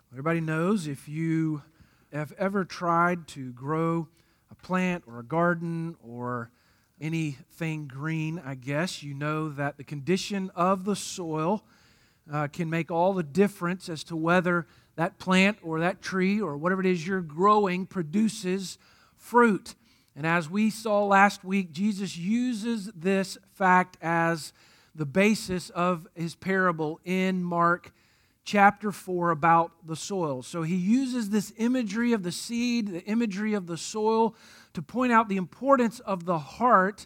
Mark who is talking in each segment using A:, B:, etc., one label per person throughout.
A: Everybody knows if you have ever tried to grow a plant or a garden or anything green, I guess, you know that the condition of the soil can make all the difference as to whether that plant or that tree or whatever it is you're growing produces fruit. And as we saw last week, Jesus uses this fact as the basis of his parable in Mark chapter 4 about the soil. So he uses this imagery of the seed, the imagery of the soil, to point out the importance of the heart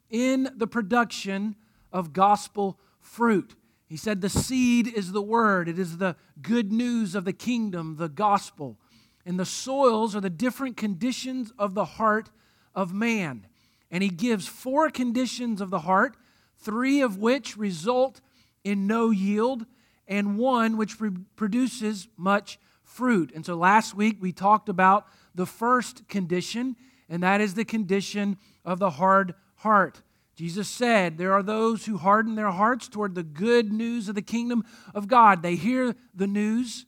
A: in the production of gospel fruit. He said the seed is the word. It is the good news of the kingdom, the gospel. And the soils are the different conditions of the heart of man. And he gives 4 conditions of the heart, 3 of which result in no yield, and 1 which produces much fruit. And so last week we talked about the first condition, and that is the condition of the hard heart. Jesus said there are those who harden their hearts toward the good news of the kingdom of God. They hear the news,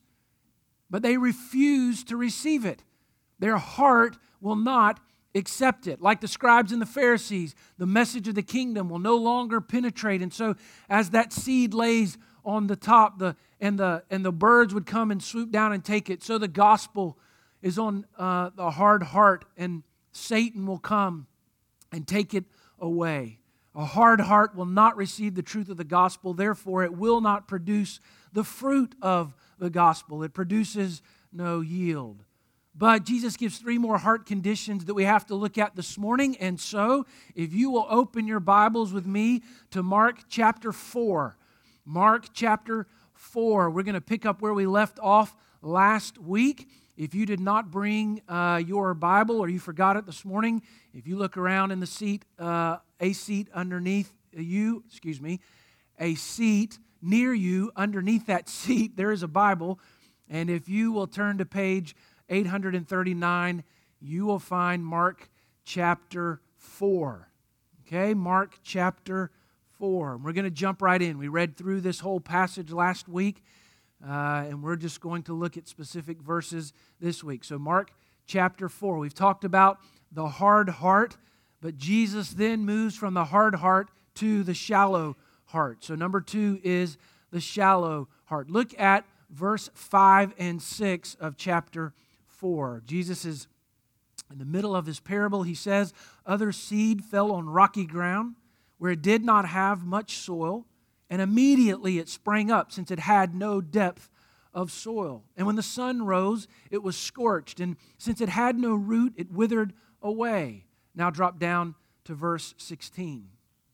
A: but they refuse to receive it. Their heart will not accept it. Like the scribes and the Pharisees, the message of the kingdom will no longer penetrate. And so as that seed lays on the top, and the birds would come and swoop down and take it, so the gospel is on the hard heart, and Satan will come and take it away. A hard heart will not receive the truth of the gospel, therefore it will not produce the fruit of the gospel. It produces no yield. But Jesus gives 3 more heart conditions that we have to look at this morning. And so, if you will open your Bibles with me to Mark chapter 4. Mark chapter 4. We're going to pick up where we left off last week. If you did not bring your Bible or you forgot it this morning, if you look around in the seat, a seat near you, underneath that seat, there is a Bible. And if you will turn to page 839, you will find Mark chapter 4. Okay, Mark chapter 4. We're going to jump right in. We read through this whole passage last week, and we're just going to look at specific verses this week. So Mark chapter 4. We've talked about the hard heart, but Jesus then moves from the hard heart to the shallow heart. So number 2 is the shallow heart. Look at verse 5 and 6 of chapter 4. Jesus is in the middle of his parable. He says, "Other seed fell on rocky ground, where it did not have much soil, and immediately it sprang up, since it had no depth of soil. And when the sun rose, it was scorched, and since it had no root, it withered away." Now drop down to verse 16.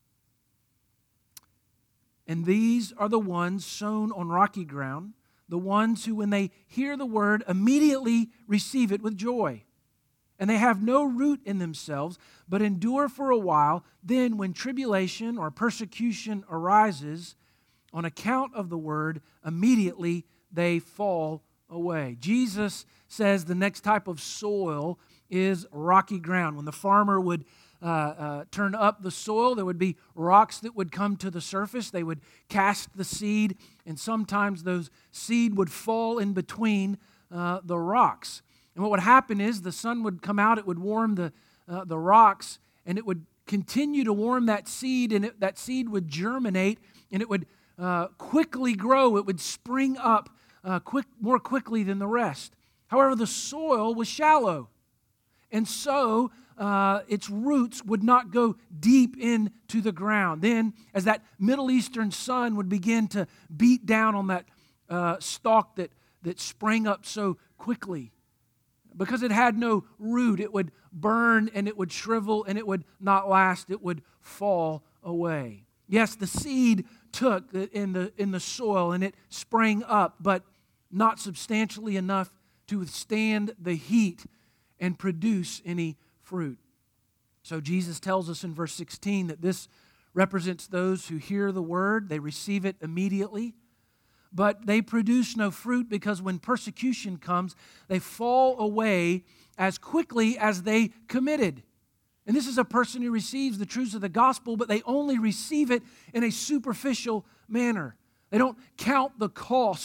A: "And these are the ones sown on rocky ground, the ones who, when they hear the word, immediately receive it with joy. And they have no root in themselves, but endure for a while. Then when tribulation or persecution arises on account of the word, immediately they fall away." Jesus says the next type of soil is rocky ground. When the farmer would turn up the soil, there would be rocks that would come to the surface. They would cast the seed, and sometimes those seed would fall in between the rocks. And what would happen is the sun would come out, it would warm the rocks, and it would continue to warm that seed, and that seed would germinate, and it would quickly grow. It would spring up more quickly than the rest. However, the soil was shallow, and so its roots would not go deep into the ground. Then, as that Middle Eastern sun would begin to beat down on that stalk that sprang up so quickly, because it had no root, it would burn and it would shrivel and it would not last. It would fall away. Yes, the seed took in the soil and it sprang up, but not substantially enough to withstand the heat and produce any fruit. So Jesus tells us in verse 16 that this represents those who hear the word, they receive it immediately, but they produce no fruit because when persecution comes, they fall away as quickly as they committed. And this is a person who receives the truths of the gospel, but they only receive it in a superficial manner. They don't count the cost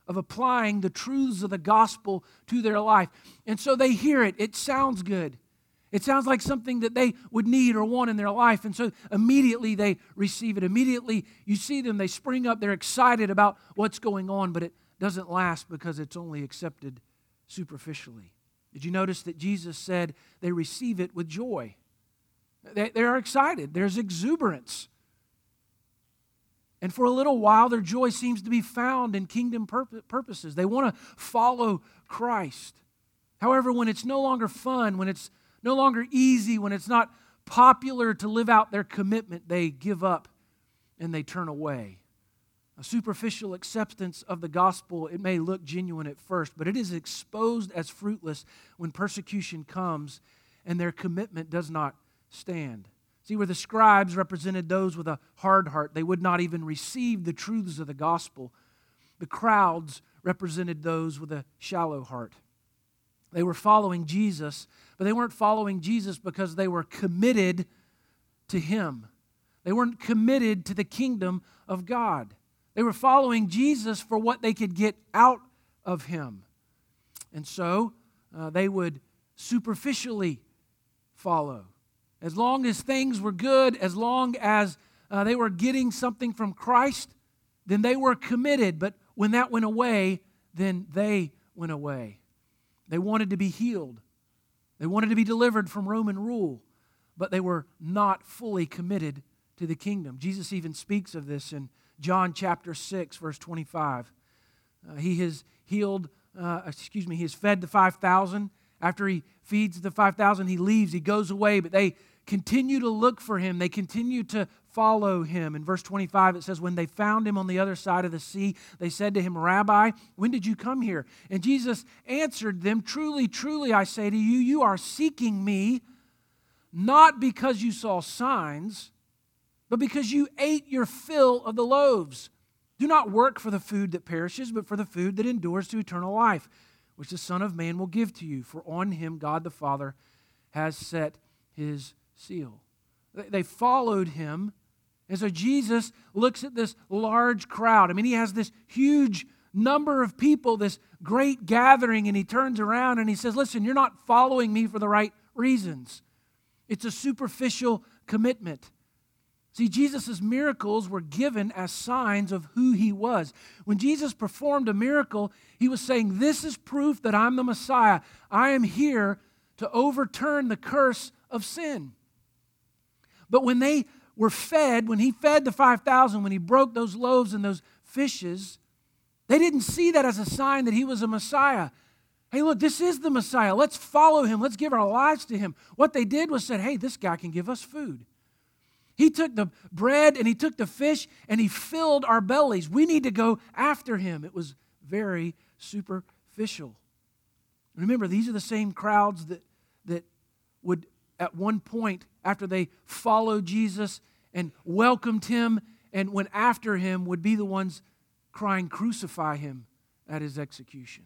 A: of applying the truths of the gospel to their life. And so they hear it. It sounds good. It sounds like something that they would need or want in their life. And so immediately they receive it. Immediately you see them, they spring up, they're excited about what's going on, but it doesn't last because it's only accepted superficially. Did you notice that Jesus said they receive it with joy? They are excited. There's exuberance. And for a little while, their joy seems to be found in kingdom purposes. They want to follow Christ. However, when it's no longer fun, when it's no longer easy, when it's not popular to live out their commitment, they give up and they turn away. A superficial acceptance of the gospel, it may look genuine at first, but it is exposed as fruitless when persecution comes and their commitment does not stand. See, where the scribes represented those with a hard heart, they would not even receive the truths of the gospel. The crowds represented those with a shallow heart. They were following Jesus, but they weren't following Jesus because they were committed to Him. They weren't committed to the kingdom of God. They were following Jesus for what they could get out of Him. And so they would superficially follow. As long as things were good, as long as they were getting something from Christ, then they were committed. But when that went away, then they went away. They wanted to be healed. They wanted to be delivered from Roman rule, but they were not fully committed to the kingdom. Jesus even speaks of this in John chapter 6, verse 25. He has he has fed the 5,000. After he feeds the 5,000, he leaves, he goes away, but they continue to look for him. They continue to follow him. In verse 25, it says, when they found him on the other side of the sea, they said to him, Rabbi, when did you come here? And Jesus answered them, truly, truly, I say to you, you are seeking me, not because you saw signs, but because you ate your fill of the loaves. Do not work for the food that perishes, but for the food that endures to eternal life, which the Son of Man will give to you. For on him God the Father has set his seal. They followed him. And so Jesus looks at this large crowd. I mean, he has this huge number of people, this great gathering, and he turns around and he says, listen, you're not following me for the right reasons. It's a superficial commitment. See, Jesus' miracles were given as signs of who he was. When Jesus performed a miracle, he was saying, this is proof that I'm the Messiah. I am here to overturn the curse of sin. But when they were fed, when he fed the 5,000, when he broke those loaves and those fishes, they didn't see that as a sign that he was a Messiah. Hey, look, this is the Messiah. Let's follow him. Let's give our lives to him. What they did was said, hey, this guy can give us food. He took the bread and he took the fish and he filled our bellies. We need to go after him. It was very superficial. Remember, these are the same crowds that would, at one point, after they followed Jesus and welcomed him and went after him, would be the ones crying, crucify him at his execution.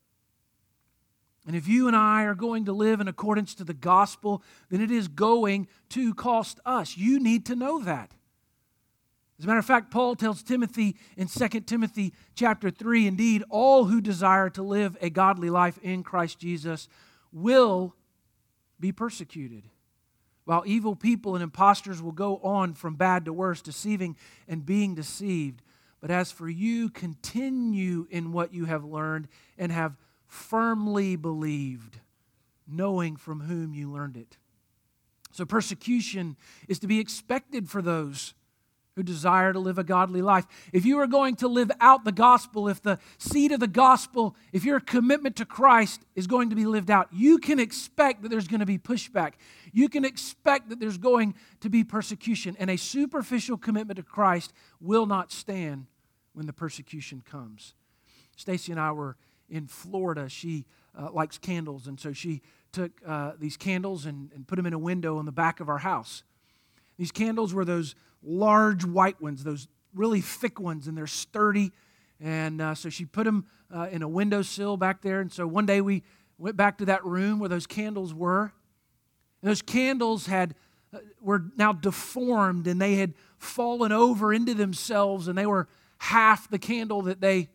A: And if you and I are going to live in accordance to the gospel, then it is going to cost us. You need to know that. As a matter of fact, Paul tells Timothy in 2 Timothy chapter 3, indeed, all who desire to live a godly life in Christ Jesus will be persecuted, while evil people and impostors will go on from bad to worse, deceiving and being deceived. But as for you, continue in what you have learned and have firmly believed, knowing from whom you learned it. So persecution is to be expected for those who desire to live a godly life. If you are going to live out the gospel, if the seed of the gospel, if your commitment to Christ is going to be lived out, you can expect that there's going to be pushback. You can expect that there's going to be persecution. And a superficial commitment to Christ will not stand when the persecution comes. Stacy and I were in Florida. She likes candles, and so she took these candles and put them in a window on the back of our house. These candles were those large white ones, those really thick ones, and they're sturdy. And so she put them in a windowsill back there. And so one day we went back to that room where those candles were. And those candles were now deformed, and they had fallen over into themselves, and they were half the candle that they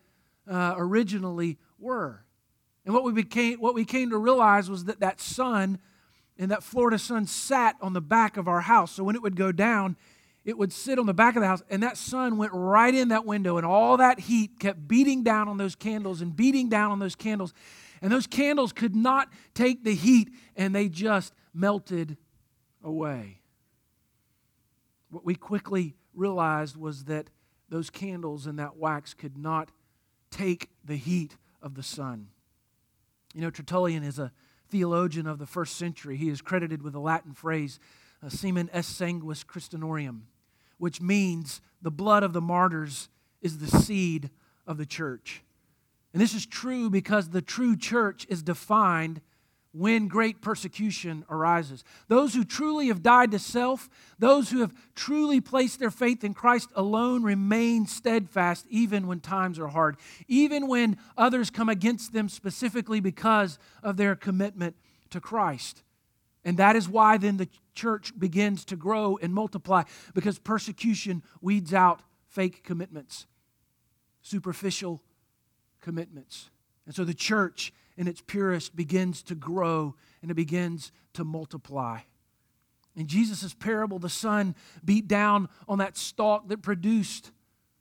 A: originally were. And what we came to realize was that sun and that Florida sun sat on the back of our house. So when it would go down, it would sit on the back of the house, and that sun went right in that window, and all that heat kept beating down on those candles and beating down on those candles. And those candles could not take the heat, and they just melted away. What we quickly realized was that those candles and that wax could not take the heat of the sun. You know, Tertullian is a theologian of the first century. He is credited with the Latin phrase, semen est sanguis Christianorum, which means the blood of the martyrs is the seed of the church. And this is true because the true church is defined when great persecution arises. Those who truly have died to self, those who have truly placed their faith in Christ alone remain steadfast even when times are hard, even when others come against them specifically because of their commitment to Christ. And that is why then the church begins to grow and multiply, because persecution weeds out fake commitments, superficial commitments. And so the church in its purest begins to grow and it begins to multiply. In Jesus' parable, the sun beat down on that stalk that produced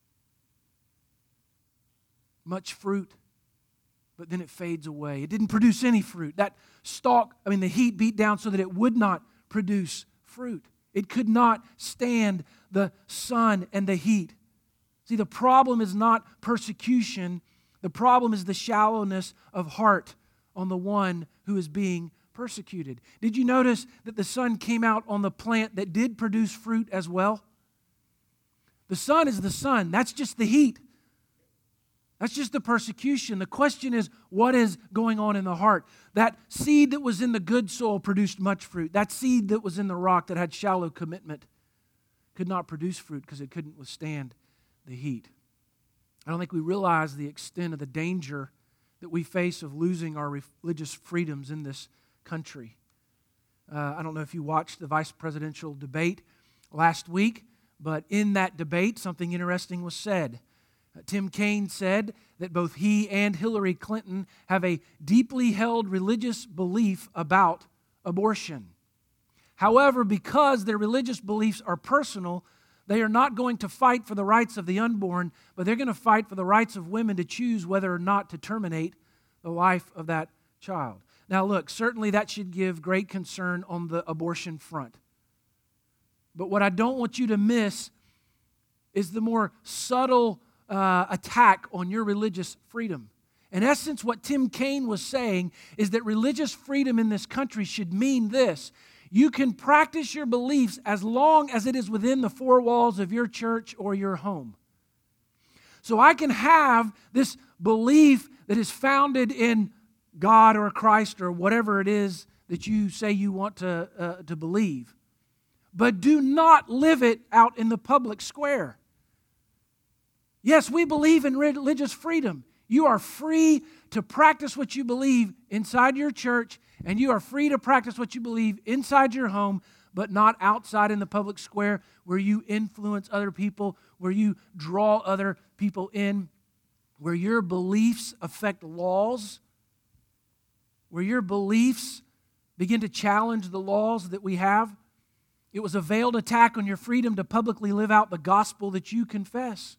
A: much fruit, but then it fades away. It didn't produce any fruit. That stalk, the heat beat down so that it would not produce fruit. It could not stand the sun and the heat. See, the problem is not persecution. The problem is the shallowness of heart on the one who is being persecuted. Did you notice that the sun came out on the plant that did produce fruit as well? The sun is the sun. That's just the heat. That's just the persecution. The question is, what is going on in the heart? That seed that was in the good soil produced much fruit. That seed that was in the rock that had shallow commitment could not produce fruit because it couldn't withstand the heat. I don't think we realize the extent of the danger that we face of losing our religious freedoms in this country. I don't know if you watched the vice presidential debate last week, but in that debate, something interesting was said. Tim Kaine said that both he and Hillary Clinton have a deeply held religious belief about abortion. However, because their religious beliefs are personal, they are not going to fight for the rights of the unborn, but they're going to fight for the rights of women to choose whether or not to terminate the life of that child. Now look, certainly that should give great concern on the abortion front. But what I don't want you to miss is the more subtle attack on your religious freedom. In essence, what Tim Kaine was saying is that religious freedom in this country should mean this: you can practice your beliefs as long as it is within the four walls of your church or your home. So I can have this belief that is founded in God or Christ or whatever it is that you say you want to believe, but do not live it out in the public square. Yes, we believe in religious freedom. You are free to practice what you believe inside your church, and you are free to practice what you believe inside your home, but not outside in the public square where you influence other people, where you draw other people in, where your beliefs affect laws, where your beliefs begin to challenge the laws that we have. It was a veiled attack on your freedom to publicly live out the gospel that you confess.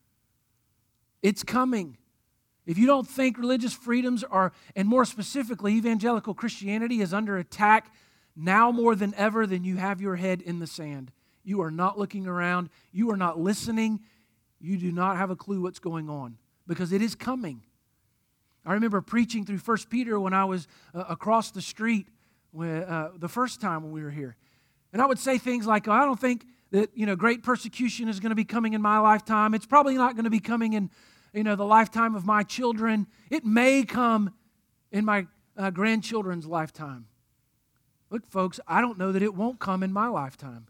A: It's coming. If you don't think religious freedoms are, and more specifically, evangelical Christianity is under attack now more than ever, then you have your head in the sand. You are not looking around. You are not listening. You do not have a clue what's going on, because it is coming. I remember preaching through 1 Peter when I was across the street the first time when we were here. And I would say things like, I don't think that great persecution is going to be coming in my lifetime. It's probably not going to be coming in the lifetime of my children. It may come in my grandchildren's lifetime. Look, folks, I don't know that it won't come in my lifetime.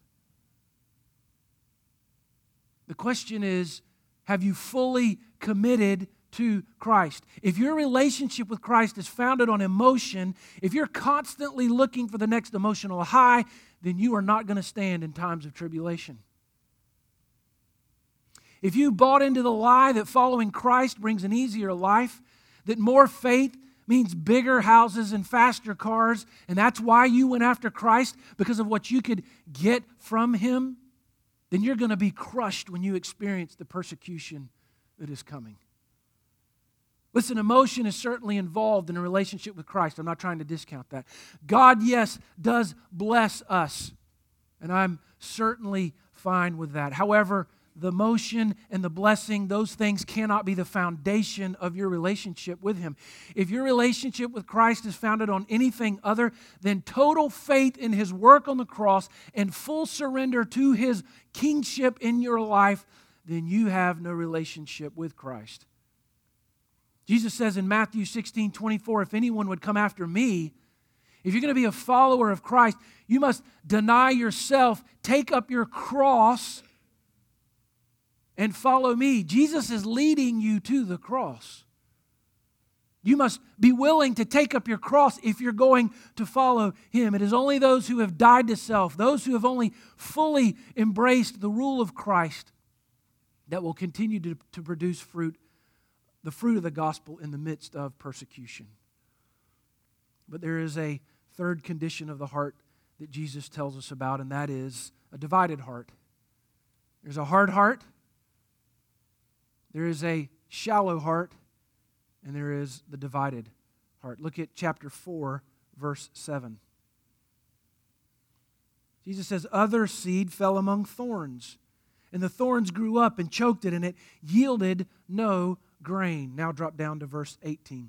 A: The question is, have you fully committed to Christ? If your relationship with Christ is founded on emotion, if you're constantly looking for the next emotional high, then you are not going to stand in times of tribulation. If you bought into the lie that following Christ brings an easier life, that more faith means bigger houses and faster cars, and that's why you went after Christ, because of what you could get from Him, then you're going to be crushed when you experience the persecution that is coming. Listen, emotion is certainly involved in a relationship with Christ. I'm not trying to discount that. God, yes, does bless us, and I'm certainly fine with that. However, the emotion and the blessing, those things cannot be the foundation of your relationship with Him. If your relationship with Christ is founded on anything other than total faith in His work on the cross and full surrender to His kingship in your life, then you have no relationship with Christ. Jesus says in Matthew 16:24, if anyone would come after me, if you're going to be a follower of Christ, you must deny yourself, take up your cross, and follow me. Jesus is leading you to the cross. You must be willing to take up your cross if you're going to follow Him. It is only those who have died to self, those who have only fully embraced the rule of Christ, that will continue to produce fruit, the fruit of the gospel in the midst of persecution. But there is a third condition of the heart that Jesus tells us about, and that is a divided heart. There's a hard heart, there is a shallow heart, and there is the divided heart. Look at chapter 4, verse 7. Jesus says, other seed fell among thorns, and the thorns grew up and choked it, and it yielded no grain. Now drop down to verse 18.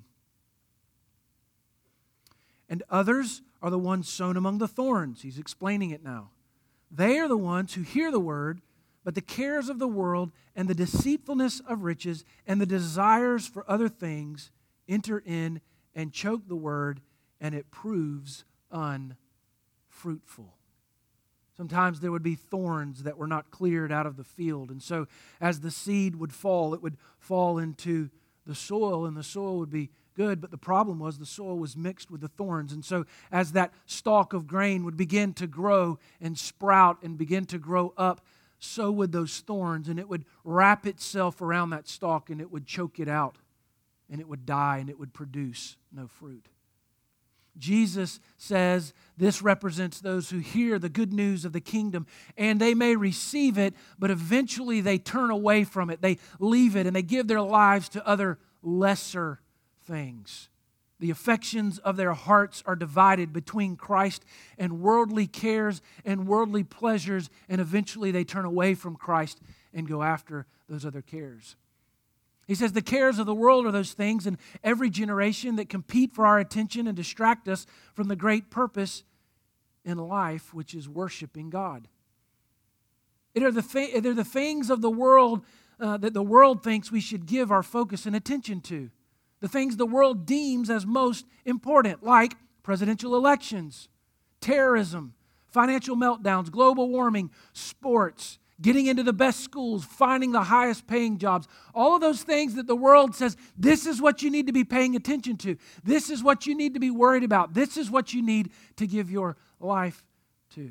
A: And others are the ones sown among the thorns. He's explaining it now. They are the ones who hear the word, but the cares of the world and the deceitfulness of riches and the desires for other things enter in and choke the word, and it proves unfruitful. Sometimes there would be thorns that were not cleared out of the field. And so as the seed would fall, it would fall into the soil, and the soil would be good. But the problem was the soil was mixed with the thorns. And so as that stalk of grain would begin to grow and sprout and begin to grow up, so would those thorns, and it would wrap itself around that stalk, and it would choke it out, and it would die, and it would produce no fruit. Jesus says this represents those who hear the good news of the kingdom, and they may receive it, but eventually they turn away from it. They leave it, and they give their lives to other lesser things. The affections of their hearts are divided between Christ and worldly cares and worldly pleasures, and eventually they turn away from Christ and go after those other cares. He says the cares of the world are those things in every generation that compete for our attention and distract us from the great purpose in life, which is worshiping God. They're the things of the world that the world thinks we should give our focus and attention to. The things the world deems as most important, like presidential elections, terrorism, financial meltdowns, global warming, sports, getting into the best schools, finding the highest paying jobs. All of those things that the world says, this is what you need to be paying attention to. This is what you need to be worried about. This is what you need to give your life to.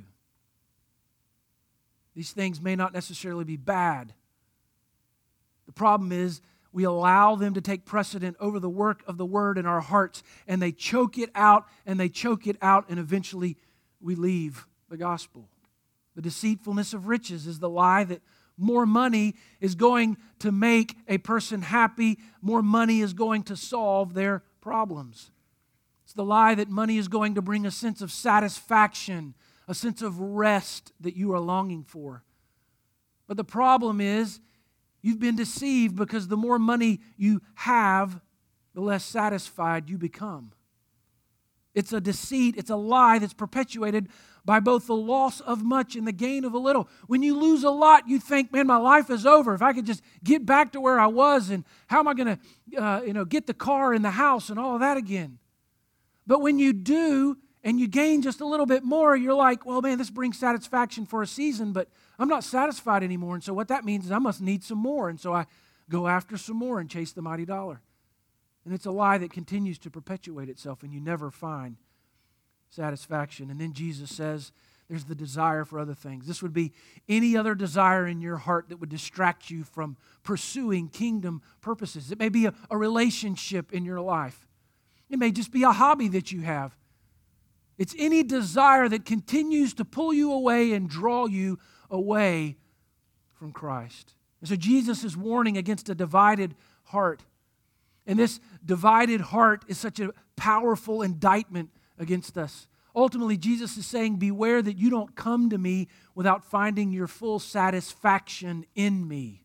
A: These things may not necessarily be bad. The problem is we allow them to take precedent over the work of the Word in our hearts, and they choke it out, and they choke it out, and eventually we leave the gospel. The deceitfulness of riches is the lie that more money is going to make a person happy, more money is going to solve their problems. It's the lie that money is going to bring a sense of satisfaction, a sense of rest that you are longing for. But the problem is, you've been deceived because the more money you have, the less satisfied you become. It's a deceit, it's a lie that's perpetuated by both the loss of much and the gain of a little. When you lose a lot, you think, man, my life is over. If I could just get back to where I was, and how am I going to get the car and the house and all of that again? But when you do, and you gain just a little bit more, you're like, well, man, this brings satisfaction for a season, but I'm not satisfied anymore. And so what that means is I must need some more. And so I go after some more and chase the mighty dollar. And it's a lie that continues to perpetuate itself, and you never find satisfaction. And then Jesus says there's the desire for other things. This would be any other desire in your heart that would distract you from pursuing kingdom purposes. It may be a relationship in your life. It may just be a hobby that you have. It's any desire that continues to pull you away and draw you away from Christ. And so Jesus is warning against a divided heart. And this divided heart is such a powerful indictment against us. Ultimately, Jesus is saying, beware that you don't come to me without finding your full satisfaction in me.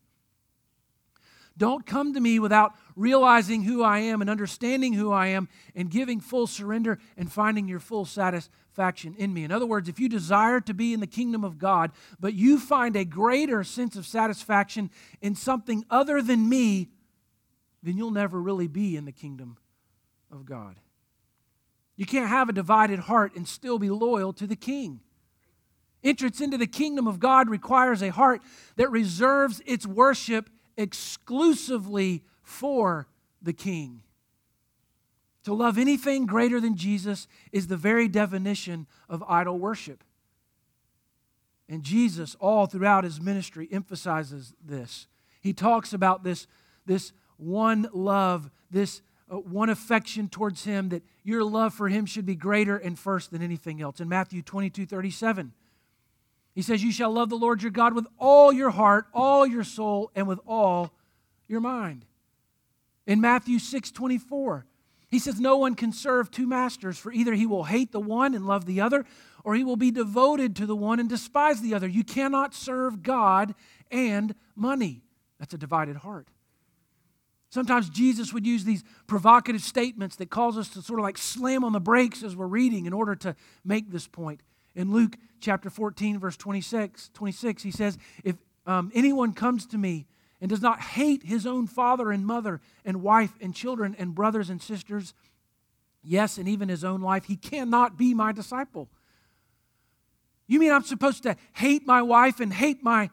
A: Don't come to me without realizing who I am and understanding who I am and giving full surrender and finding your full satisfaction in me. In other words, if you desire to be in the kingdom of God, but you find a greater sense of satisfaction in something other than me, then you'll never really be in the kingdom of God. You can't have a divided heart and still be loyal to the King. Entrance into the kingdom of God requires a heart that reserves its worship exclusively for the King. To love anything greater than Jesus is the very definition of idol worship. And Jesus, all throughout his ministry, emphasizes this. He talks about this one love, this one affection towards him, that your love for him should be greater and first than anything else. In Matthew 22:37, he says, you shall love the Lord your God with all your heart, all your soul, and with all your mind. In Matthew 6:24, he says, no one can serve two masters, for either he will hate the one and love the other, or he will be devoted to the one and despise the other. You cannot serve God and money. That's a divided heart. Sometimes Jesus would use these provocative statements that cause us to sort of like slam on the brakes as we're reading in order to make this point. In Luke chapter 14, verse 26, he says, if anyone comes to me and does not hate his own father and mother and wife and children and brothers and sisters, yes, and even his own life, he cannot be my disciple. You mean I'm supposed to hate my wife and hate my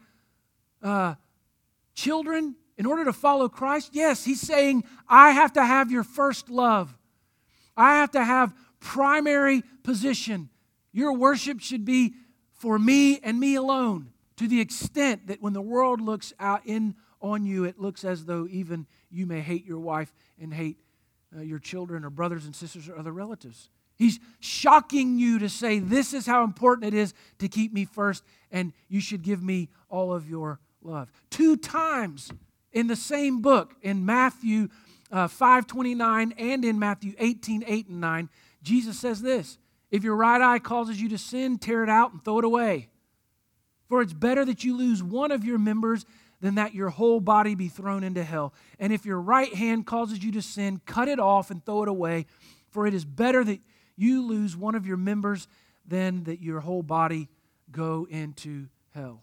A: children in order to follow Christ? Yes, he's saying, I have to have your first love. I have to have primary position. Your worship should be for me and me alone, to the extent that when the world looks out on you, it looks as though even you may hate your wife and hate your children or brothers and sisters or other relatives. He's shocking you to say, this is how important it is to keep me first, and you should give me all of your love. 2 times in the same book, in Matthew 5:29 and in Matthew 18:8 and 9, Jesus says this, if your right eye causes you to sin, tear it out and throw it away. For it's better that you lose one of your members than that your whole body be thrown into hell. And if your right hand causes you to sin, cut it off and throw it away. For it is better that you lose one of your members than that your whole body go into hell.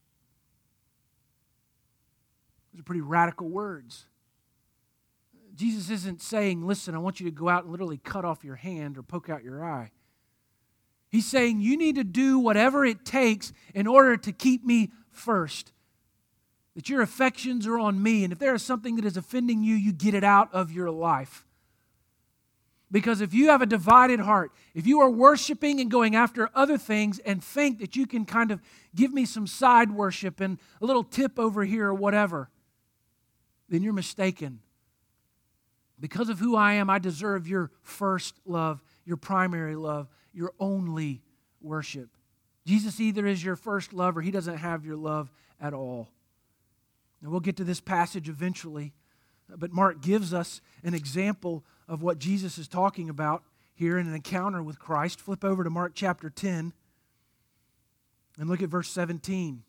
A: Those are pretty radical words. Jesus isn't saying, listen, I want you to go out and literally cut off your hand or poke out your eye. He's saying you need to do whatever it takes in order to keep me first. That your affections are on me, and if there is something that is offending you, you get it out of your life. Because if you have a divided heart, if you are worshiping and going after other things and think that you can kind of give me some side worship and a little tip over here or whatever, then you're mistaken. Because of who I am, I deserve your first love, your primary love, your only worship. Jesus either is your first love or he doesn't have your love at all. And we'll get to this passage eventually, but Mark gives us an example of what Jesus is talking about here in an encounter with Christ. Flip over to Mark chapter 10 and look at verse 17.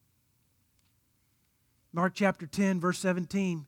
A: Mark chapter 10, verse 17.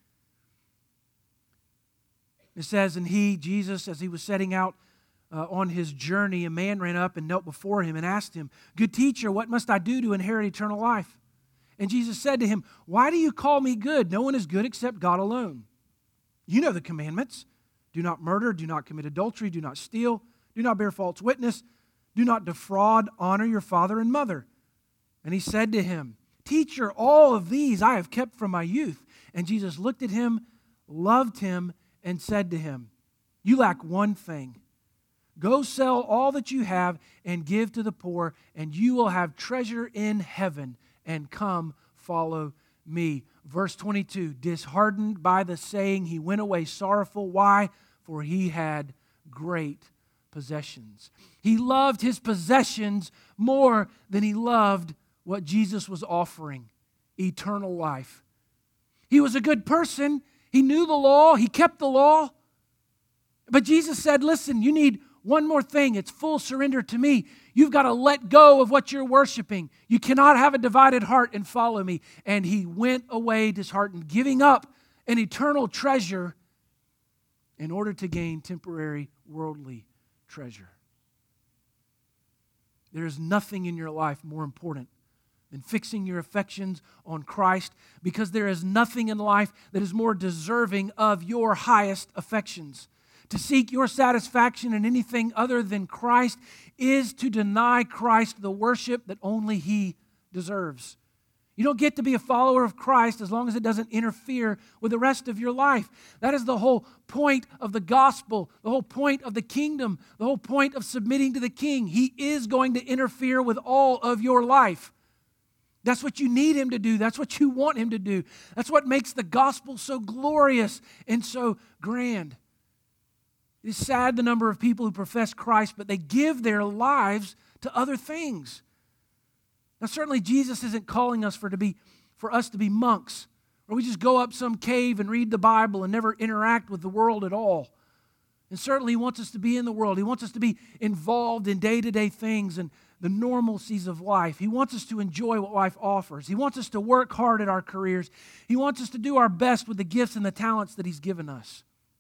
A: It says, and he, Jesus, as he was setting out on his journey, a man ran up and knelt before him and asked him, good teacher, what must I do to inherit eternal life? And Jesus said to him, why do you call me good? No one is good except God alone. You know the commandments. Do not murder, do not commit adultery, do not steal, do not bear false witness, do not defraud, honor your father and mother. And he said to him, teacher, all of these I have kept from my youth. And Jesus looked at him, loved him, and said to him, you lack one thing. Go sell all that you have and give to the poor, and you will have treasure in heaven, and come follow me. Verse 22, disheartened by the saying, he went away sorrowful. Why? For he had great possessions. He loved his possessions more than he loved what Jesus was offering, eternal life. He was a good person. He knew the law. He kept the law. But Jesus said, listen, you need one more thing. It's full surrender to me. You've got to let go of what you're worshiping. You cannot have a divided heart and follow me. And he went away disheartened, giving up an eternal treasure in order to gain temporary worldly treasure. There is nothing in your life more important than fixing your affections on Christ, because there is nothing in life that is more deserving of your highest affections. To seek your satisfaction in anything other than Christ is to deny Christ the worship that only He deserves. You don't get to be a follower of Christ as long as it doesn't interfere with the rest of your life. That is the whole point of the gospel, the whole point of the kingdom, the whole point of submitting to the King. He is going to interfere with all of your life. That's what you need Him to do. That's what you want Him to do. That's what makes the gospel so glorious and so grand. It is sad the number of people who profess Christ, but they give their lives to other things. Now, certainly Jesus isn't calling us for us to be monks, or we just go up some cave and read the Bible and never interact with the world at all. And certainly He wants us to be in the world. He wants us to be involved in day-to-day things and the normalcies of life. He wants us to enjoy what life offers. He wants us to work hard at our careers. He wants us to do our best with the gifts and the talents that He's given us.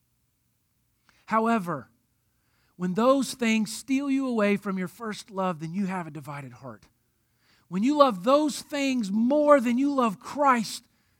A: However, when those things steal you away from your first love, then you have a divided heart. When you love those things more than you love Christ,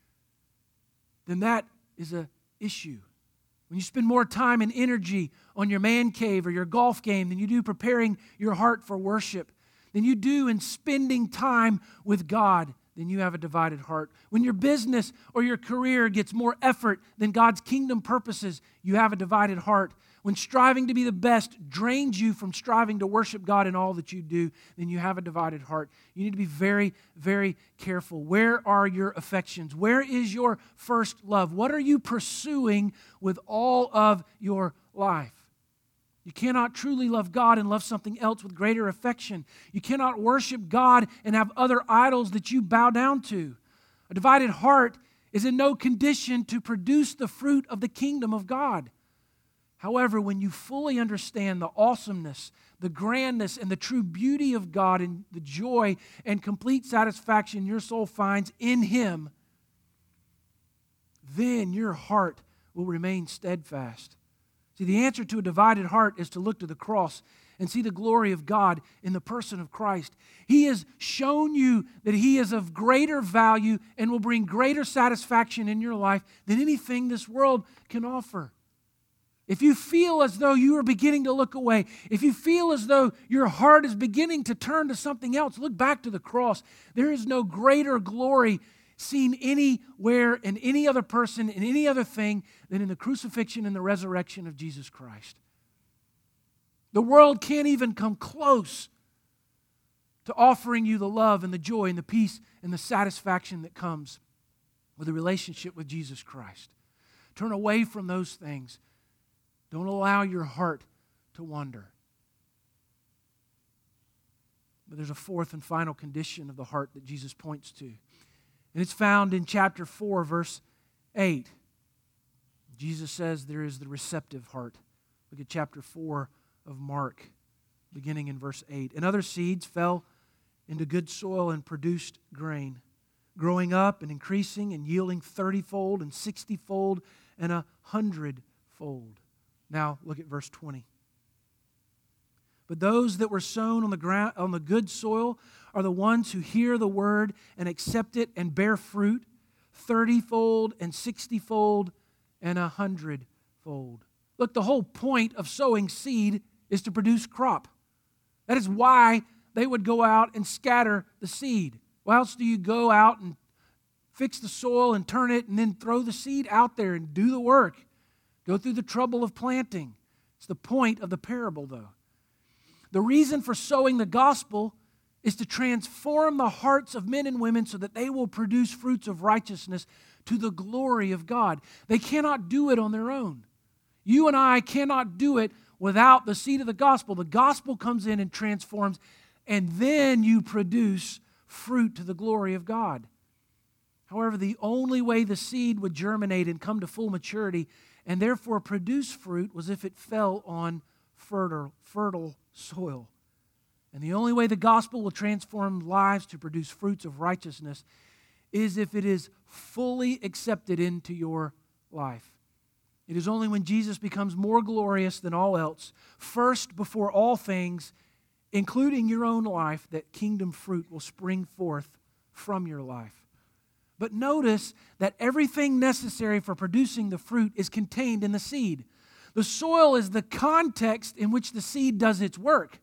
A: then that is an issue. When you spend more time and energy on your man cave or your golf game than you do preparing your heart for worship, than you do in spending time with God, then you have a divided heart. When your business or your career gets more effort than God's kingdom purposes, you have a divided heart. When striving to be the best drains you from striving to worship God in all that you do, then you have a divided heart. You need to be very, very careful. Where are your affections? Where is your first love? What are you pursuing with all of your life? You cannot truly love God and love something else with greater affection. You cannot worship God and have other idols that you bow down to. A divided heart is in no condition to produce the fruit of the kingdom of God. However, when you fully understand the awesomeness, the grandness, and the true beauty of God and the joy and complete satisfaction your soul finds in Him, then your heart will remain steadfast. See, the answer to a divided heart is to look to the cross and see the glory of God in the person of Christ. He has shown you that He is of greater value and will bring greater satisfaction in your life than anything this world can offer. If you feel as though you are beginning to look away, if you feel as though your heart is beginning to turn to something else, look back to the cross. There is no greater glory seen anywhere in any other person, in any other thing, than in the crucifixion and the resurrection of Jesus Christ. The world can't even come close to offering you the love and the joy and the peace and the satisfaction that comes with a relationship with Jesus Christ. Turn away from those things. Don't allow your heart to wander. But there's a fourth and final condition of the heart that Jesus points to. And it's found in chapter 4, verse 8. Jesus says there is the receptive heart. Look at chapter 4 of Mark, beginning in verse 8. And other seeds fell into good soil and produced grain, growing up and increasing and yielding 30-fold and 60-fold and 100-fold. Now look at verse 20. But those that were sown on the ground, on the good soil, are the ones who hear the word and accept it and bear fruit, 30-fold and 60-fold and 100-fold. Look, the whole point of sowing seed is to produce crop. That is why they would go out and scatter the seed. Why else do you go out and fix the soil and turn it and then throw the seed out there and do the work? Go through the trouble of planting. It's the point of the parable, though. The reason for sowing the gospel is to transform the hearts of men and women so that they will produce fruits of righteousness to the glory of God. They cannot do it on their own. You and I cannot do it without the seed of the gospel. The gospel comes in and transforms, and then you produce fruit to the glory of God. However, the only way the seed would germinate and come to full maturity and therefore produce fruit was if it fell on fertile soil. And the only way the gospel will transform lives to produce fruits of righteousness is if it is fully accepted into your life. It is only when Jesus becomes more glorious than all else, first before all things, including your own life, that kingdom fruit will spring forth from your life. But notice that everything necessary for producing the fruit is contained in the seed. The soil is the context in which the seed does its work.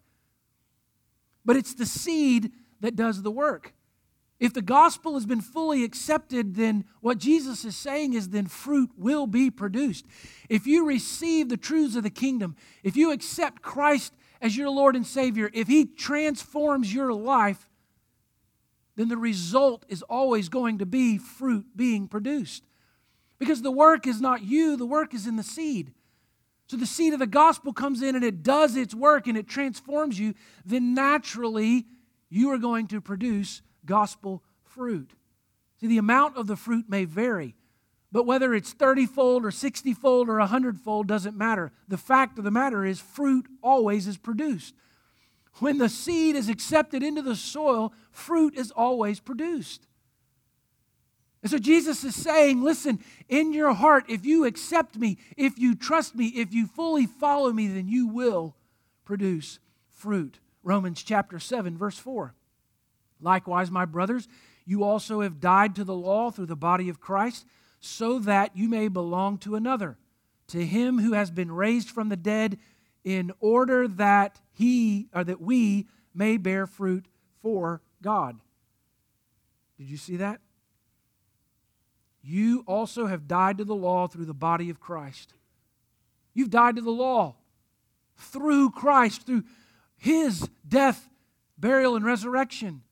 A: But it's the seed that does the work. If the gospel has been fully accepted, then what Jesus is saying is then fruit will be produced. If you receive the truths of the kingdom, if you accept Christ as your Lord and Savior, if He transforms your life, then the result is always going to be fruit being produced. Because the work is not you, the work is in the seed. So the seed of the gospel comes in and it does its work and it transforms you, then naturally you are going to produce gospel fruit. See, the amount of the fruit may vary, but whether it's 30-fold or 60-fold or 100-fold doesn't matter. The fact of the matter is fruit always is produced. When the seed is accepted into the soil, fruit is always produced. And so Jesus is saying, listen, in your heart, if you accept me, if you trust me, if you fully follow me, then you will produce fruit. Romans chapter 7, verse 4. Likewise, my brothers, you also have died to the law through the body of Christ, so that you may belong to another, to Him who has been raised from the dead, in order that we may bear fruit for God. Did you see that? You also have died to the law through the body of Christ. You've died to the law through Christ, through His death, burial, and resurrection,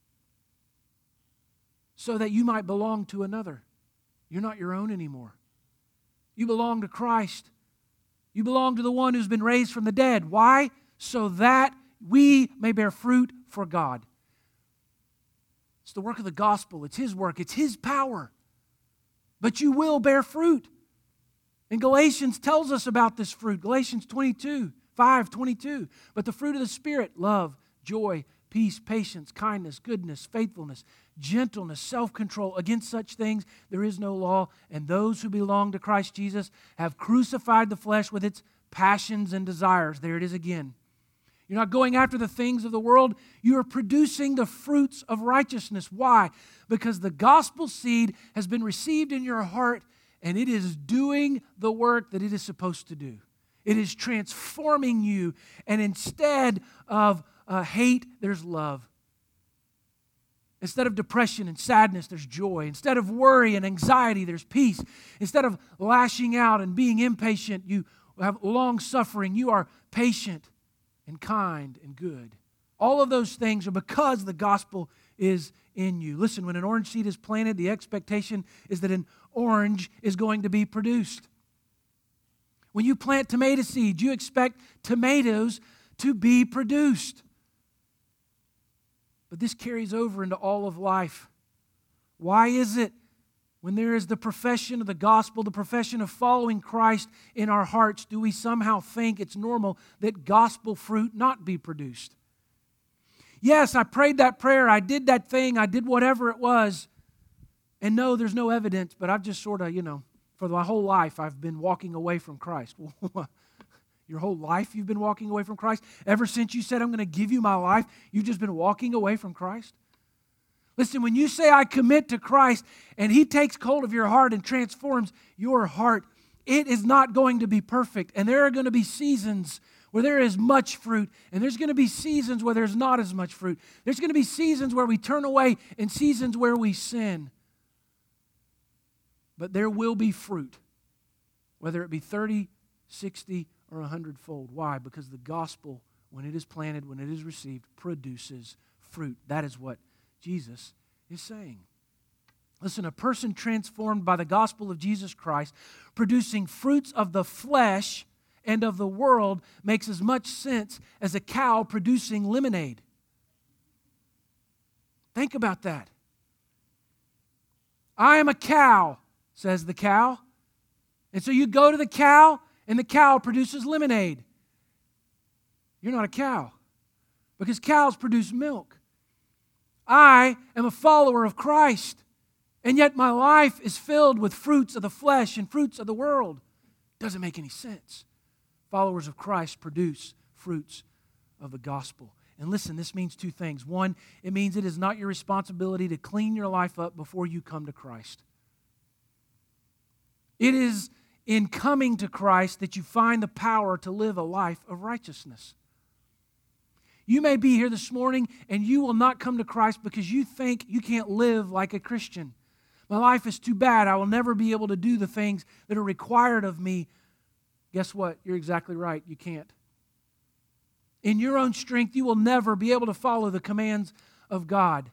A: so that you might belong to another. You're not your own anymore. You belong to Christ. You belong to the one who's been raised from the dead. Why? So that we may bear fruit for God. It's the work of the gospel. It's His work. It's His power. But you will bear fruit. And Galatians tells us about this fruit. Galatians 5:22. But the fruit of the Spirit, love, joy, peace, patience, kindness, goodness, faithfulness, gentleness, self-control. Against such things there is no law. And those who belong to Christ Jesus have crucified the flesh with its passions and desires. There it is again. You're not going after the things of the world. You are producing the fruits of righteousness. Why? Because the gospel seed has been received in your heart and it is doing the work that it is supposed to do. It is transforming you, and instead of hate, there's love. Instead of depression and sadness, there's joy. Instead of worry and anxiety, there's peace. Instead of lashing out and being impatient, you have long suffering. You are patient and kind and good. All of those things are because the gospel is in you. Listen, when an orange seed is planted, the expectation is that an orange is going to be produced. When you plant tomato seeds, you expect tomatoes to be produced. But this carries over into all of life. Why is it when there is the profession of the gospel, the profession of following Christ in our hearts, do we somehow think it's normal that gospel fruit not be produced? Yes, I prayed that prayer, I did that thing, I did whatever it was, and no, there's no evidence, but I've just sort of, for my whole life I've been walking away from Christ. Your whole life you've been walking away from Christ? Ever since you said, I'm going to give you my life, you've just been walking away from Christ? Listen, when you say, I commit to Christ, and He takes hold of your heart and transforms your heart, it is not going to be perfect. And there are going to be seasons where there is much fruit, and there's going to be seasons where there's not as much fruit. There's going to be seasons where we turn away and seasons where we sin. But there will be fruit, whether it be 30, 60, or 100-fold. Why? Because the gospel when it is planted, when it is received, produces fruit. That is what Jesus is saying. Listen, a person transformed by the gospel of Jesus Christ, producing fruits of the flesh and of the world, makes as much sense as a cow producing lemonade. Think about that. I am a cow, says the cow. And so you go to the cow, and the cow produces lemonade. You're not a cow, because cows produce milk. I am a follower of Christ, and yet my life is filled with fruits of the flesh and fruits of the world. Doesn't make any sense. Followers of Christ produce fruits of the gospel. And listen, this means two things. One, it means it is not your responsibility to clean your life up before you come to Christ. It is in coming to Christ that you find the power to live a life of righteousness. You may be here this morning and you will not come to Christ because you think you can't live like a Christian. My life is too bad. I will never be able to do the things that are required of me. Guess what? You're exactly right. You can't. In your own strength, you will never be able to follow the commands of God.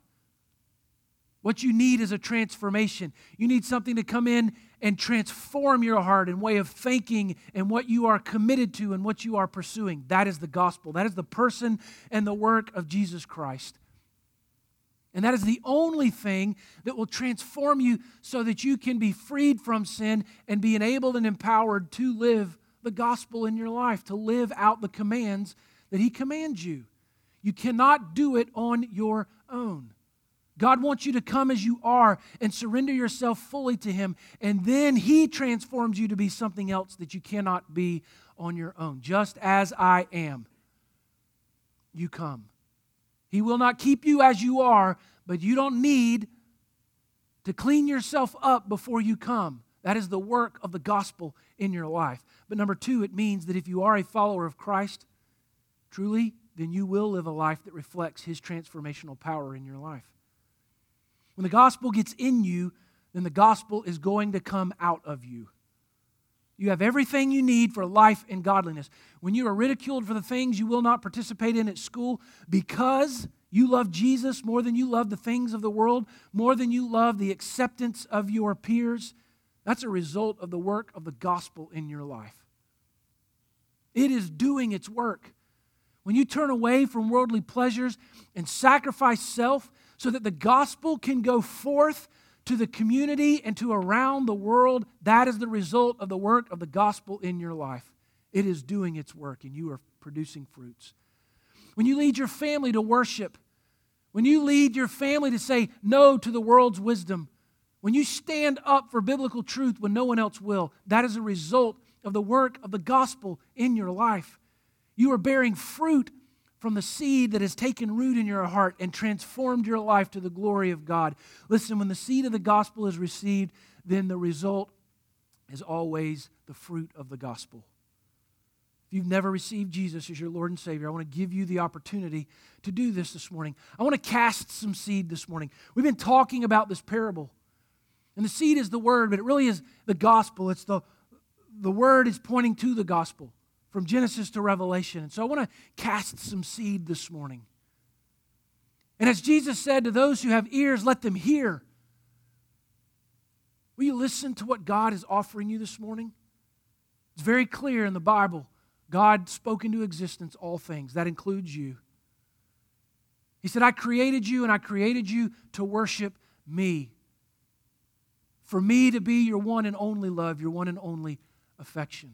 A: What you need is a transformation. You need something to come in and transform your heart and way of thinking and what you are committed to and what you are pursuing. That is the gospel. That is the person and the work of Jesus Christ. And that is the only thing that will transform you so that you can be freed from sin and be enabled and empowered to live the gospel in your life, to live out the commands that He commands you. You cannot do it on your own. God wants you to come as you are and surrender yourself fully to Him, and then He transforms you to be something else that you cannot be on your own. Just as I am, you come. He will not keep you as you are, but you don't need to clean yourself up before you come. That is the work of the gospel in your life. But number two, it means that if you are a follower of Christ, truly, then you will live a life that reflects His transformational power in your life. When the gospel gets in you, then the gospel is going to come out of you. You have everything you need for life and godliness. When you are ridiculed for the things you will not participate in at school because you love Jesus more than you love the things of the world, more than you love the acceptance of your peers, that's a result of the work of the gospel in your life. It is doing its work. When you turn away from worldly pleasures and sacrifice self so that the gospel can go forth to the community and to around the world, that is the result of the work of the gospel in your life. It is doing its work, and you are producing fruits. When you lead your family to worship, when you lead your family to say no to the world's wisdom, when you stand up for biblical truth when no one else will, that is a result of the work of the gospel in your life. You are bearing fruit from the seed that has taken root in your heart and transformed your life to the glory of God. Listen, when the seed of the gospel is received, then the result is always the fruit of the gospel. If you've never received Jesus as your Lord and Savior, I want to give you the opportunity to do this morning. I want to cast some seed this morning. We've been talking about this parable. And the seed is the word, but it really is the gospel. It's the word is pointing to the gospel from Genesis to Revelation. And so I want to cast some seed this morning. And as Jesus said to those who have ears, let them hear. Will you listen to what God is offering you this morning? It's very clear in the Bible. God spoke into existence all things. That includes you. He said, I created you and I created you to worship me. For me to be your one and only love, your one and only affection.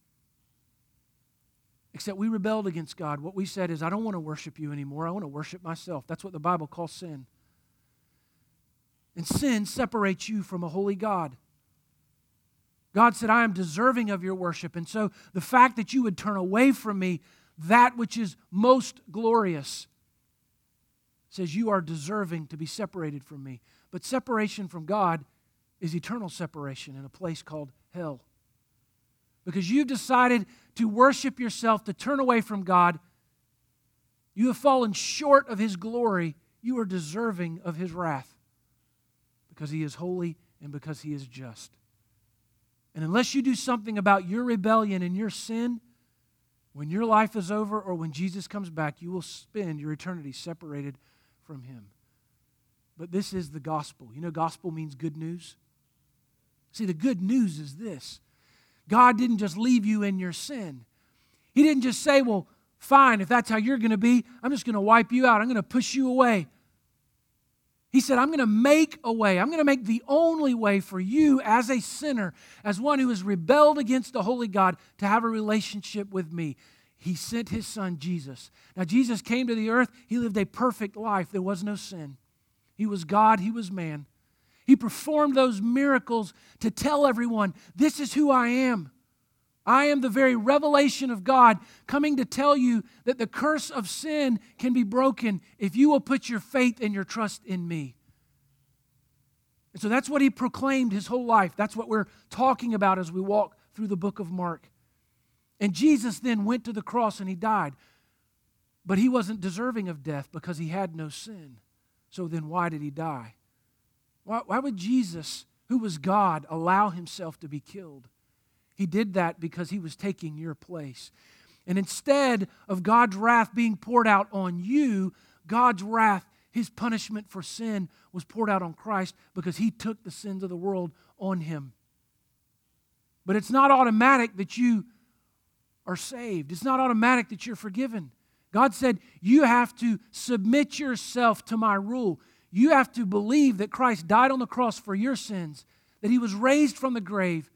A: Except we rebelled against God. What we said is, I don't want to worship you anymore. I want to worship myself. That's what the Bible calls sin. And sin separates you from a holy God. God said, I am deserving of your worship. And so the fact that you would turn away from me, that which is most glorious, says you are deserving to be separated from me. But separation from God is eternal separation in a place called hell. Because you've decided to worship yourself, to turn away from God. You have fallen short of His glory. You are deserving of His wrath. Because He is holy and because He is just. And unless you do something about your rebellion and your sin, When your life is over or when Jesus comes back, you will spend your eternity separated from Him. But this is the gospel. You know, gospel means good news. See, the good news is this. God didn't just leave you in your sin. He didn't just say, well, fine, if that's how you're going to be, I'm just going to wipe you out. I'm going to push you away. He said, I'm going to make a way. I'm going to make the only way for you as a sinner, as one who has rebelled against the holy God, to have a relationship with me. He sent His Son, Jesus. Now, Jesus came to the earth. He lived a perfect life. There was no sin. He was God. He was man. He performed those miracles to tell everyone, this is who I am. I am the very revelation of God, coming to tell you that the curse of sin can be broken if you will put your faith and your trust in me. And so that's what He proclaimed His whole life. That's what we're talking about as we walk through the book of Mark. And Jesus then went to the cross and He died. But He wasn't deserving of death because He had no sin. So then why did He die? Why would Jesus, who was God, allow Himself to be killed? He did that because He was taking your place. And instead of God's wrath being poured out on you, God's wrath, His punishment for sin, was poured out on Christ because He took the sins of the world on Him. But it's not automatic that you are saved. It's not automatic that you're forgiven. God said, you have to submit yourself to my rule. You have to believe that Christ died on the cross for your sins, that He was raised from the grave.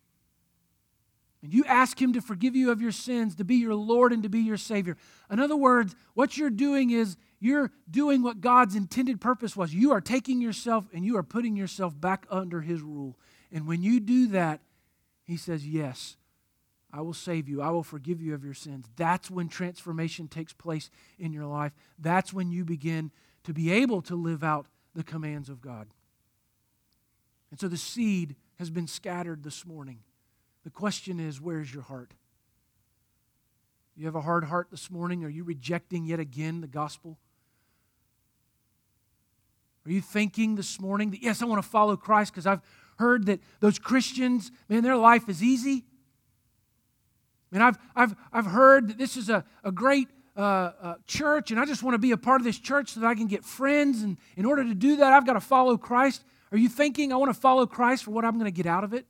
A: And you ask Him to forgive you of your sins, to be your Lord and to be your Savior. In other words, what you're doing is you're doing what God's intended purpose was. You are taking yourself and you are putting yourself back under His rule. And when you do that, He says, yes, I will save you. I will forgive you of your sins. That's when transformation takes place in your life. That's when you begin to be able to live out the commands of God. And so the seed has been scattered this morning. The question is, where's your heart? You have a hard heart this morning? Are you rejecting yet again the gospel? Are you thinking this morning that, yes, I want to follow Christ because I've heard that those Christians, man, their life is easy? And I've heard that this is a great church, and I just want to be a part of this church so that I can get friends, and in order to do that, I've got to follow Christ. Are you thinking, I want to follow Christ for what I'm going to get out of it?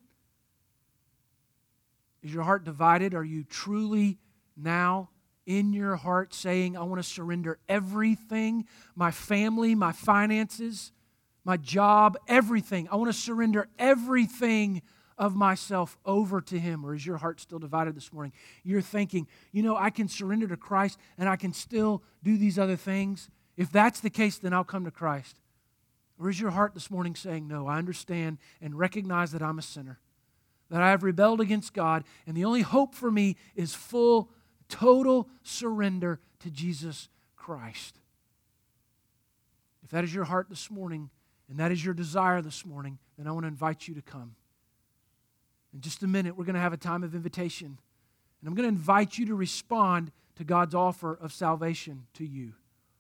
A: Is your heart divided? Are you truly now in your heart saying, I want to surrender everything, my family, my finances, my job, everything. I want to surrender everything of myself over to Him? Or is your heart still divided this morning? You're thinking, I can surrender to Christ and I can still do these other things. If that's the case, then I'll come to Christ. Or is your heart this morning saying, no, I understand and recognize that I'm a sinner, that I have rebelled against God, and the only hope for me is full, total surrender to Jesus Christ? If that is your heart this morning, and that is your desire this morning, then I want to invite you to come. In just a minute, we're going to have a time of invitation, and I'm going to invite you to respond to God's offer of salvation to you.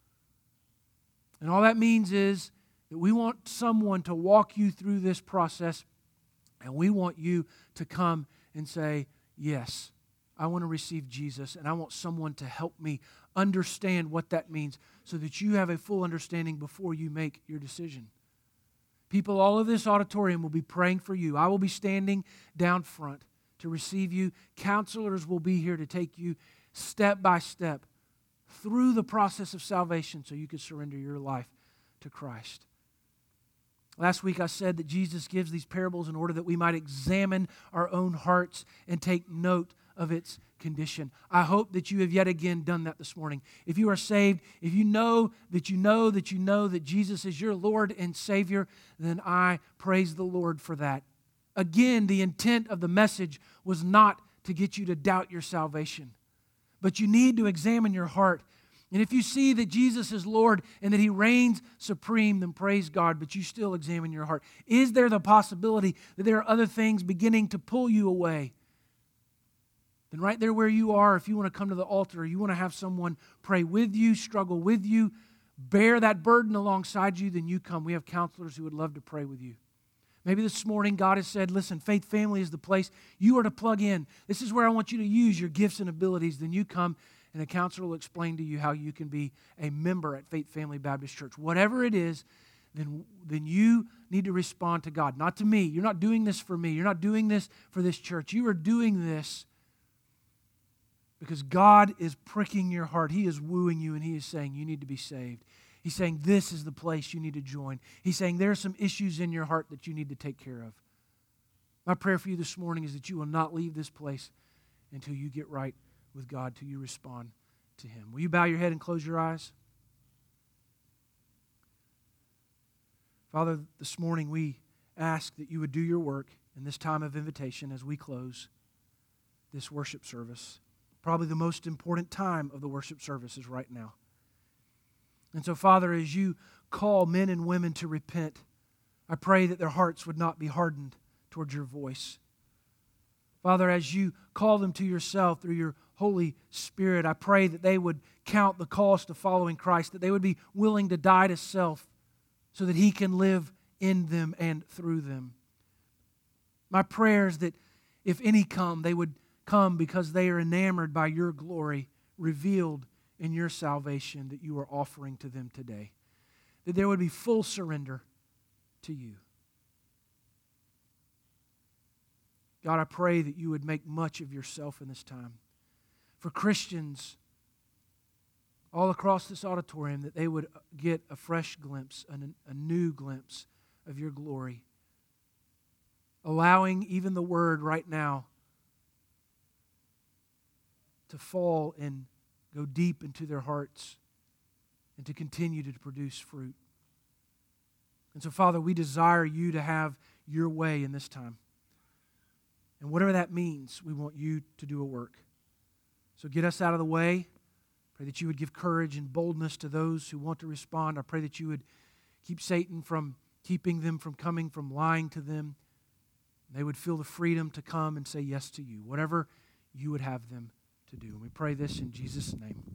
A: And all that means is that we want someone to walk you through this process, and we want you to come and say, yes, I want to receive Jesus, and I want someone to help me understand what that means so that you have a full understanding before you make your decision. People all over this auditorium will be praying for you. I will be standing down front to receive you. Counselors will be here to take you step by step through the process of salvation so you can surrender your life to Christ. Last week I said that Jesus gives these parables in order that we might examine our own hearts and take note of its condition. I hope that you have yet again done that this morning. If you are saved, if you know that Jesus is your Lord and Savior, then I praise the Lord for that. Again, the intent of the message was not to get you to doubt your salvation, but you need to examine your heart. And if you see that Jesus is Lord and that He reigns supreme, then praise God, but you still examine your heart. Is there the possibility that there are other things beginning to pull you away? Then right there where you are, if you want to come to the altar, or you want to have someone pray with you, struggle with you, bear that burden alongside you, then you come. We have counselors who would love to pray with you. Maybe this morning God has said, listen, Faith Family is the place you are to plug in. This is where I want you to use your gifts and abilities. Then you come and a counselor will explain to you how you can be a member at Faith Family Baptist Church. Whatever it is, then you need to respond to God, not to me. You're not doing this for me. You're not doing this for this church. You are doing this because God is pricking your heart. He is wooing you, and He is saying you need to be saved. He's saying this is the place you need to join. He's saying there are some issues in your heart that you need to take care of. My prayer for you this morning is that you will not leave this place until you get right with God, till you respond to Him. Will you bow your head and close your eyes? Father, this morning we ask that you would do your work in this time of invitation as we close this worship service. Probably the most important time of the worship service is right now. And so, Father, as you call men and women to repent, I pray that their hearts would not be hardened towards your voice. Father, as you call them to yourself through your Holy Spirit, I pray that they would count the cost of following Christ, that they would be willing to die to self so that He can live in them and through them. My prayer is that if any come, they would come because they are enamored by your glory revealed in your salvation that you are offering to them today. That there would be full surrender to you. God, I pray that you would make much of yourself in this time. For Christians all across this auditorium, that they would get a fresh glimpse, a new glimpse of your glory. Allowing even the word right now to fall and go deep into their hearts and to continue to produce fruit. And so, Father, we desire you to have your way in this time. And whatever that means, we want you to do a work. So get us out of the way. Pray that you would give courage and boldness to those who want to respond. I pray that you would keep Satan from keeping them from coming, from lying to them. They would feel the freedom to come and say yes to you, whatever you would have them to do. And we pray this in Jesus' name.